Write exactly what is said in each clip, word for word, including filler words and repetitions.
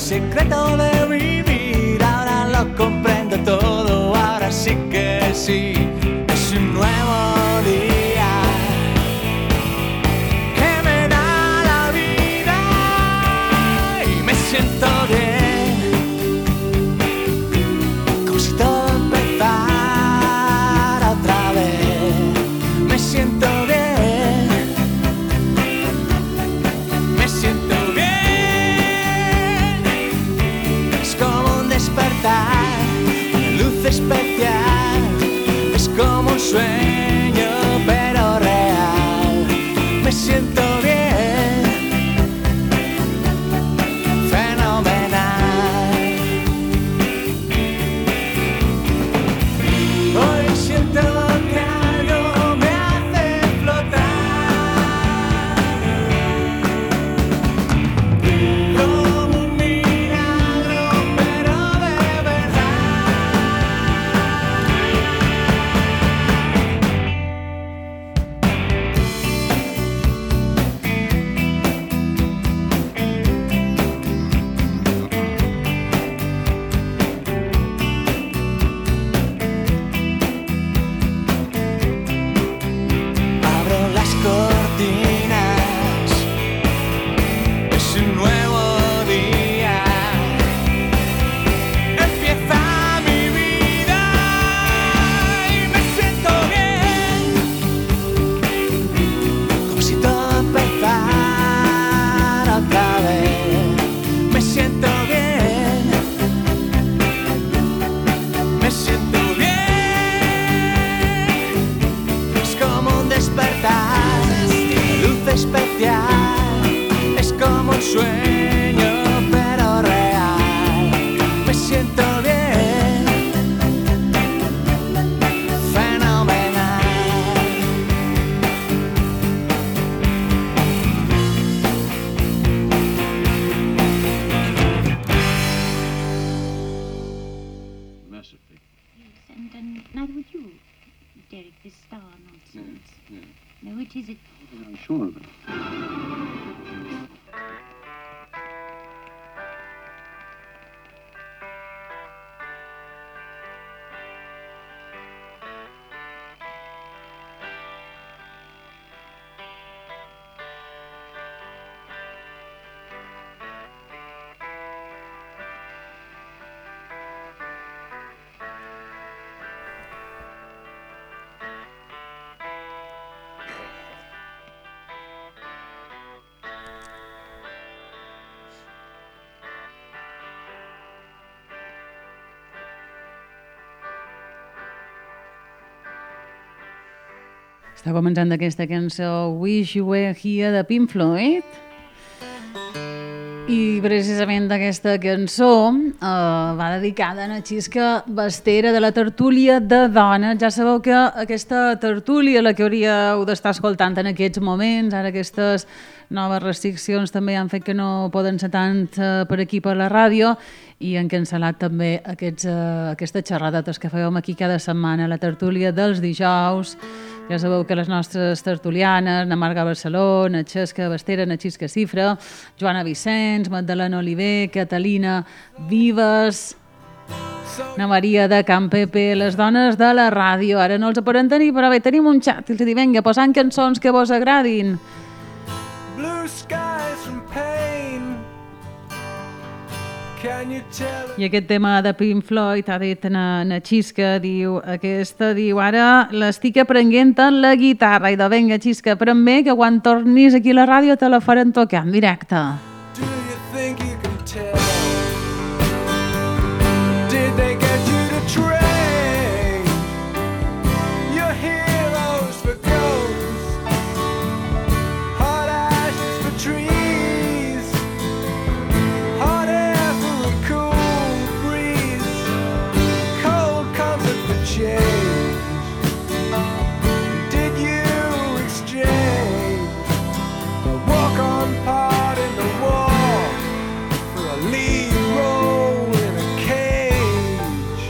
secreto de vivir. Ahora lo comprendo todo, ahora sí que sí. Es un nuevo día que me da la vida y me siento bien, como si todo empezara otra vez. Me siento bien, me siento bien. Es como un despertar, una luz especial. Es como un sueño pero real. Me siento bien, fenomenal. Hoy siento que algo me hace flotar, como un milagro pero de verdad. Abro las cortinas, es un nuevo día. Empieza mi vida y me siento bien, como si todo empezara otra vez. Me siento bien, me siento bien. Es como un despertar, una luz especial. Es como un sueño pero real. Me siento bien, fenomenal. Massively. Yes, and, and neither would you, Derek, this star nonsense. Yeah. No, it is it. I'm sure of it. Està començant aquesta cançó Wish You Were Here de Pink Floyd. I precisament aquesta cançó eh, va dedicada a la Xisca Bestera de la tertúlia de dones. Ja sabeu que aquesta tertúlia, la que hauríeu d'estar escoltant en aquests moments, ara aquestes noves restriccions també han fet que no poden ser tant eh, per aquí per la ràdio, i han cancel·lat també aquests, eh, aquestes xerradetes que fèiem aquí cada setmana, la tertúlia dels dijous. Ja sabeu que les nostres tertulianes, na Marga Barceló, na Xesca Bestera, na Xisca Cifra, Joana Vicens, Magdalena Oliver, Catalina Vives, na Maria de Can Pepe, les dones de la ràdio. Ara no els podem tenir, però bé, tenim un xat. I els dic, vinga, posant cançons que vos agradin. Blue skies from pain. Can you tell I aquest tema de Pink Floyd ha dit na, na Xisca, diu, aquesta, diu, ara l'estic aprenent en la guitarra. I de vinga, Xisca, apren bé, que quan tornis aquí a la ràdio te la farem tocar en directe. Do you think you can tell? Did they get you to train your heroes for ghosts? Hot ashes for trees, hot air for a cool breeze, cold comfort for change. Did you exchange a walk-on part in the war for a lead role in a cage?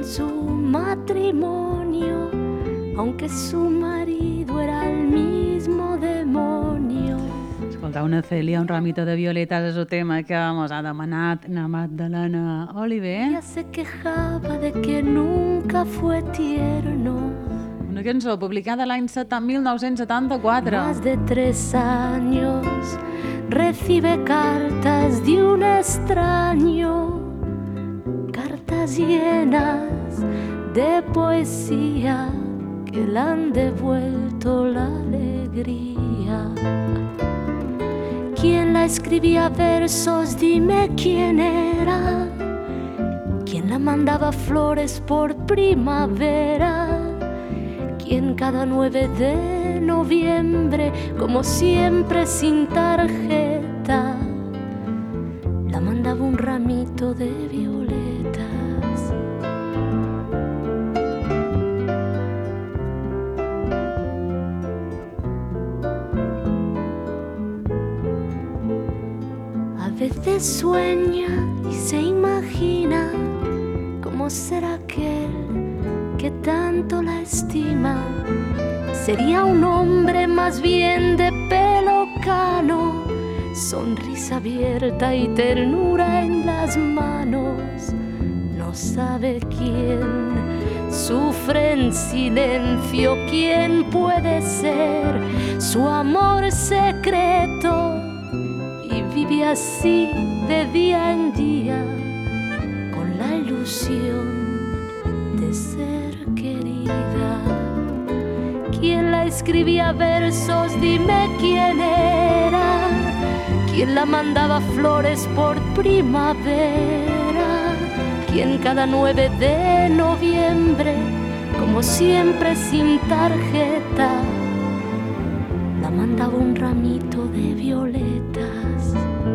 su matrimonio, aunque su marido era el mismo demonio. Escoltar una Cèlia, un ramito de violetes és el tema que mos ha demanat na Magdalena Oliver. Ella se quejaba de que nunca fue tierno. Una cançó publicada l'any mil nou-cents setanta-quatre. Más de tres años recibe cartas de un extraño, cartas llenas de poesía que le han devuelto la alegría. ¿Quién la escribía versos? Dime quién era. ¿Quién la mandaba flores por primavera? ¿Quién cada nueve de noviembre, como siempre sin tarjeta, la mandaba un ramito de violetas? A veces sueña y se imagina cómo será aquel que tanto la estima. Sería un hombre más bien de pelo cano, sonrisa abierta y ternura en las manos. No sabe quién sufre en silencio, quién puede ser su amor secreto, y vive así de día en día con la ilusión de ser querida. ¿Quién la escribía versos? Dime quién era. ¿Quién la mandaba flores por primavera? ¿Quién cada nueve de noviembre, como siempre sin tarjeta, la mandaba un ramito de violetas?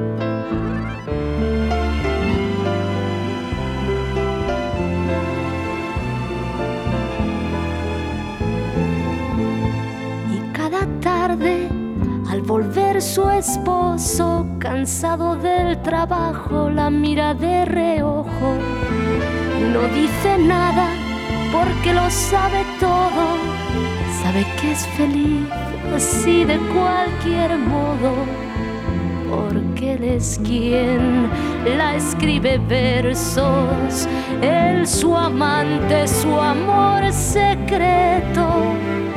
Tarde, al volver su esposo, cansado del trabajo, la mira de reojo. No dice nada porque lo sabe todo. Sabe que es feliz así de cualquier modo, porque él es quien la escribe versos. Él, su amante, su amor secreto.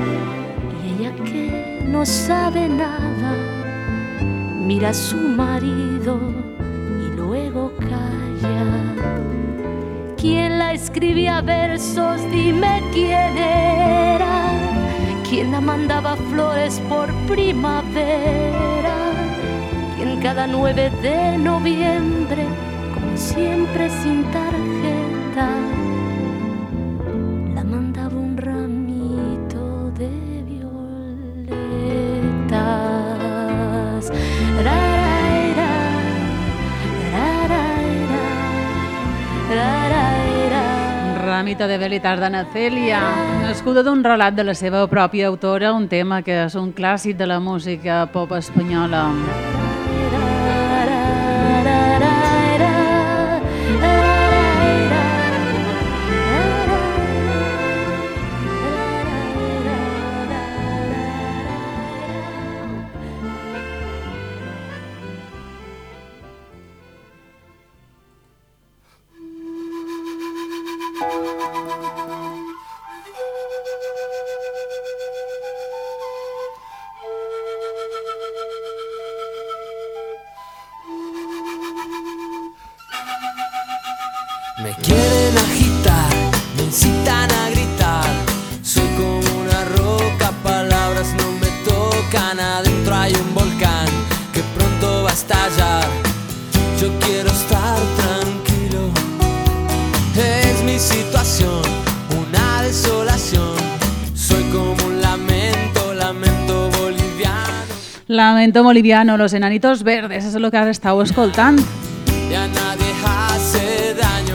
No sabe nada, mira a su marido y luego calla. ¿Quién la escribía versos? Dime quién era. ¿Quién la mandaba flores por primavera? ¿Quién cada nueve de noviembre, como siempre sin tarjeta, la mandaba un ramito de Ramito de velitas d'Anna Cèlia, nascuda d'un relat de la seva pròpia autora, un tema que és un clàssic de la música pop espanyola. Me quieren agitar, me incitan a gritar. Soy como una roca, palabras no me tocan. Adentro hay un volcán que pronto va a estallar. Yo quiero estar tranquilo. Es mi situación, una desolación. Soy como un lamento, lamento boliviano. Lamento boliviano, los enanitos verdes, és el que ara estàu escoltant. Y a nadie hace daño.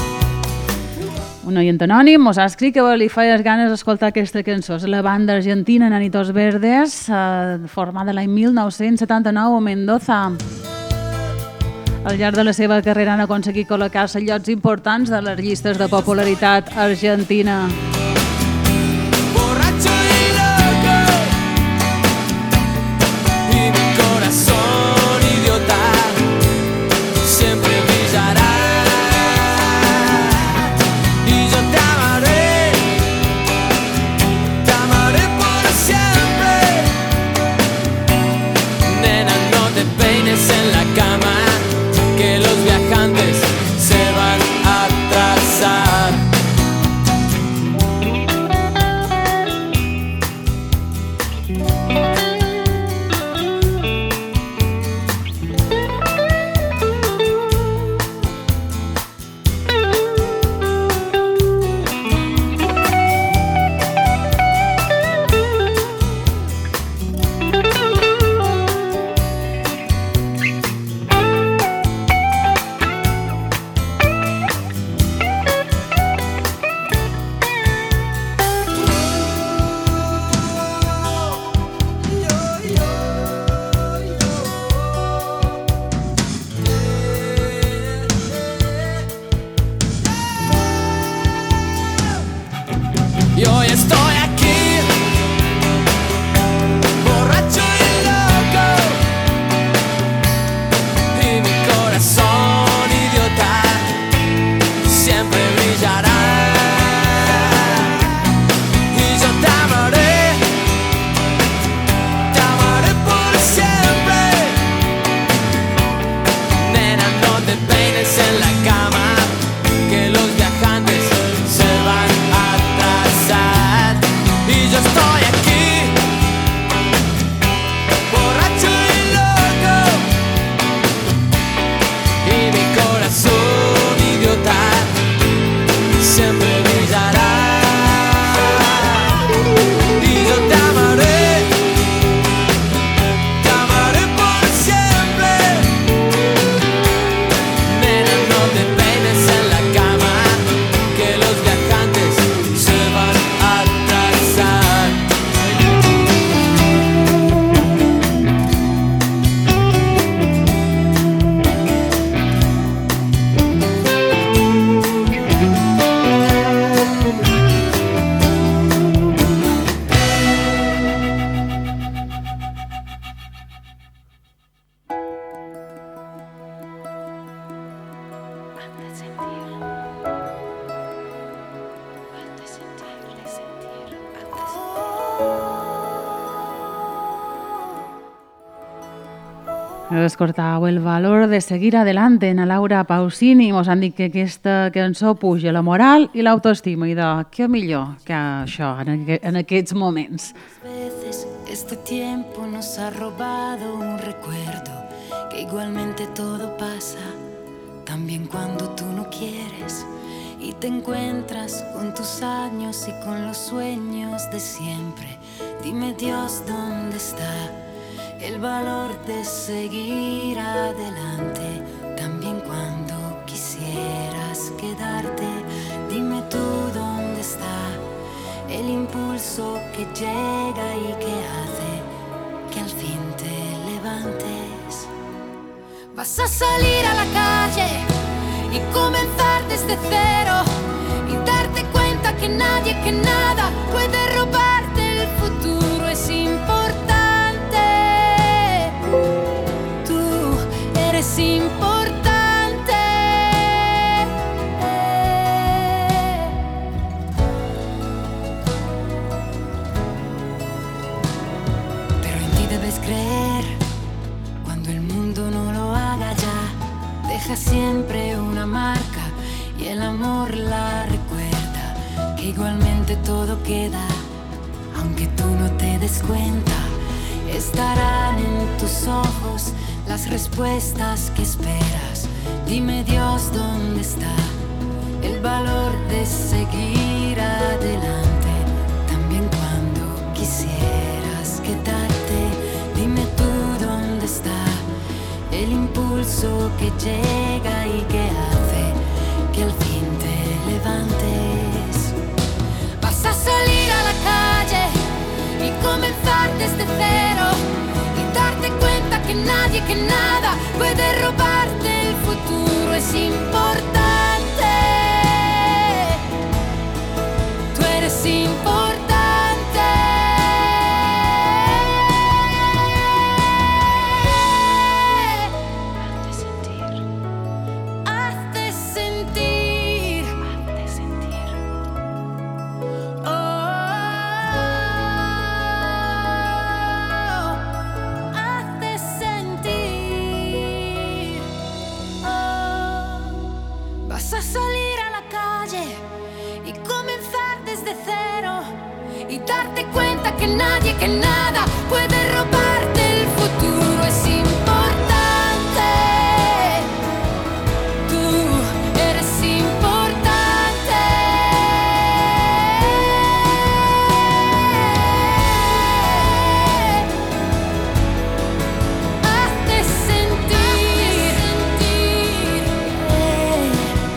Un oient anònim mos ha escrit que li feies ganes d'escoltar aquesta cançó. És la banda argentina Enanitos Verdes, eh, formada l'any mil nou-cents setanta-nou a Mendoza. Al llarg de la seva carrera han aconseguit col·locar-se en llocs importants de les llistes de popularitat argentina. Borracho y loco, y mi corazón idiota siempre brillará, y yo te amaré, te amaré por siempre. Nena, no te peines en la cama, que los viajantes se van a atrasar. Y hoy estoy aquí, borracho y loco, y mi corazón idiota siempre brillará, y yo te amaré, te amaré por siempre. Nena, no te peines en la cama, que los viajantes se van a atrasar. Y yo estoy aquí, borracho y loco, y mi corazón idiota siempre brillará, y yo te amaré, te amaré por siempre. Nena, no te peines en la cama, que los viajantes se van a atrasar. Escoltau el valor de seguir adelante en Laura Pausini. Mos han dit que aquesta cançó puja la moral i l'autoestima, i de què millor que això en, aqu en aquests moments. Veces este tiempo nos ha robado un recuerdo, que igualmente todo pasa, también cuando tú no quieres, y te encuentras con tus años y con los sueños de siempre. Dime, Dios, ¿dónde está el valor de seguir adelante? También cuando quisieras quedarte, dime tú dónde está el impulso que llega y que hace que al fin te levantes. Vas a salir a la calle y comenzar desde cero, y darte cuenta que nadie, que nada puede robarte el futuro. Es importante, es importante. Pero en ti debes creer, cuando el mundo no lo haga ya. Deja siempre una marca y el amor la recuerda, que igualmente todo queda, aunque tú no te des cuenta. Estarán en tus ojos las respuestas que esperas. Dime, Dios, ¿dónde está el valor de seguir adelante? También cuando quisieras quedarte, dime tú dónde está el impulso que llega y que hace que al fin te levantes. Vas a salir a la calle y comenzar desde cero, y darte cuenta que nadie, que nada puede robarte el futuro. es importante, tú eres importante. Hazte sentir, hazte sentir, hazte sentir. Oh, hazte sentir. Oh, vas a salir a la calle y comenzar desde cero y darte cuenta que nadie, que nada puede robarte el futuro. Es importante, tú eres importante. Hazte sentir, eh,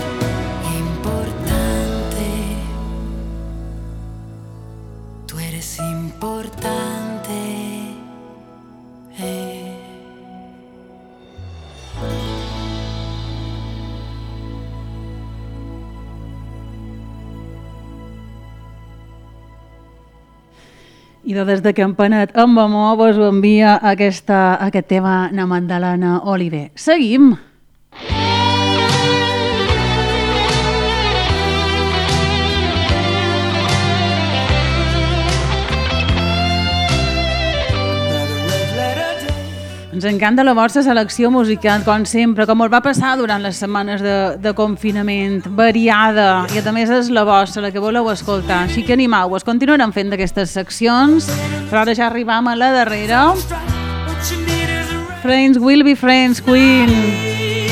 importante. Tú eres importante. eh. I de des de Campanet amb amor vos ho envia aquesta, aquest tema na Magdalena Oliver. Seguim. Ens encanta la vostra selecció musical, com sempre, com us va passar durant les setmanes de, de confinament, variada, i a més és la vostra, la que voleu escoltar. Així que animeu-vos, continuarem fent d'aquestes seccions, però ara ja arribam a la darrera. Friends will be friends, Queen.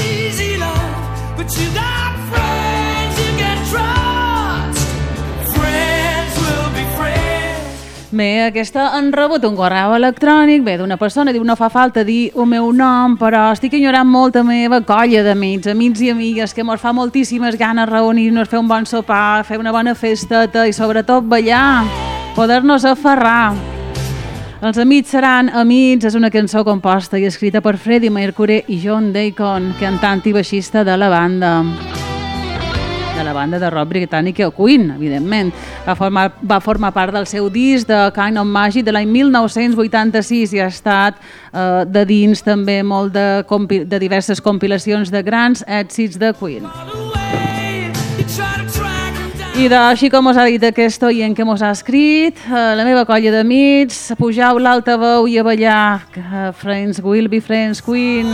Bé, aquesta han rebut un correu electrònic, bé, d'una persona, diu, no fa falta dir el meu nom, però estic enyorant molt la meva colla d'amics, amics i amigues, que mos fa moltíssimes ganes reunir-nos, fer un bon sopar, fer una bona festeta i sobretot ballar, poder-nos aferrar. Els amics seran amics és una cançó composta i escrita per Freddie Mercury i John Deacon, cantant i baixista de la banda. De la banda de rock britànica Queen, evidentment. Va formar, va formar part del seu disc de Kind of Magic de l'any mil nou-cents vuitanta-sis i ha estat eh, de dins també molt de, compi de diverses compilacions de grans èxits de Queen. I de, així com us ha dit aquest oient que mos ha escrit, eh, la meva colla d'amics, pujau l'altaveu i a ballar. Uh, friends will be friends, Queen.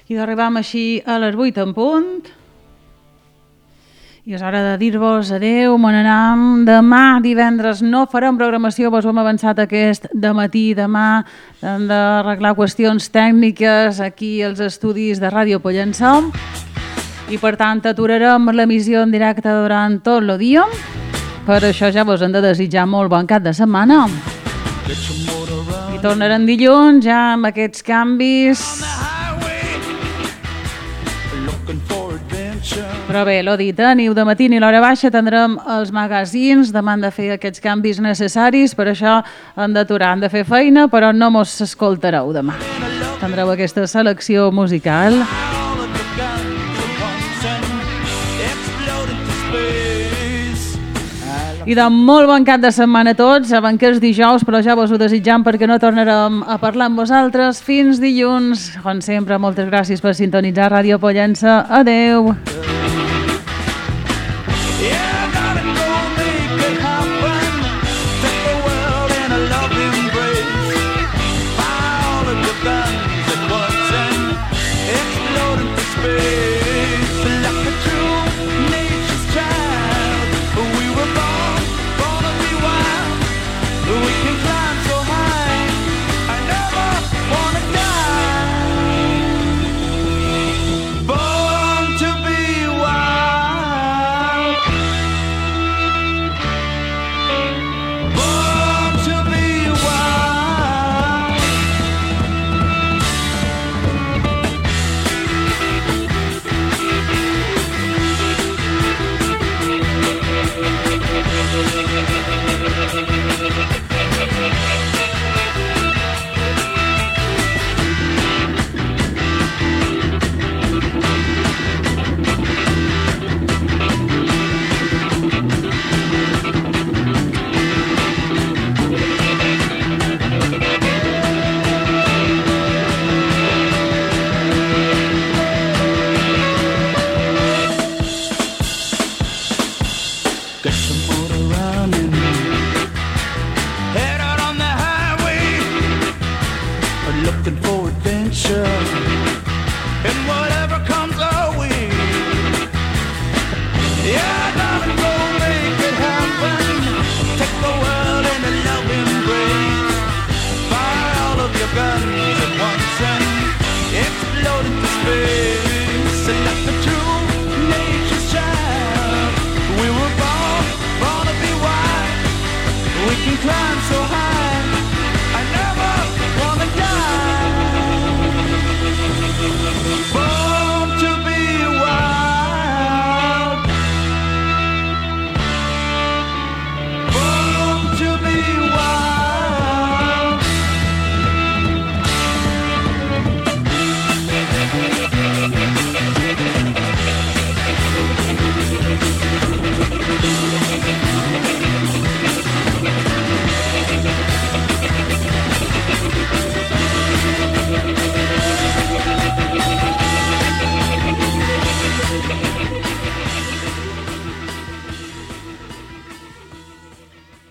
I arribam així a les vuit en punt. I és hora de dir-vos adeu, me n'anam. Demà, divendres, no farem programació, vos ho hem avançat aquest dematí. Demà hem d'arreglar qüestions tècniques aquí als estudis de Ràdio Pollença. I per tant aturarem l'emissió en directe durant tot el dia. Per això ja vos hem de desitjar molt bon cap de setmana. I tornarem dilluns ja amb aquests canvis. Però bé, l'ho dit, eh? Ni de matí ni l'hora baixa tindrem els magazins, demà han de fer aquests canvis necessaris, per això han d'aturar, han de fer feina, però no mos escoltareu demà. Tindreu aquesta selecció musical. I de molt bon cap de setmana a tots, saben que és dijous, però ja vos ho desitjam perquè no tornarem a parlar amb vosaltres fins dilluns. Com sempre, moltes gràcies per sintonitzar Ràdio Pollença. Adeu! Guns at once and explode into space.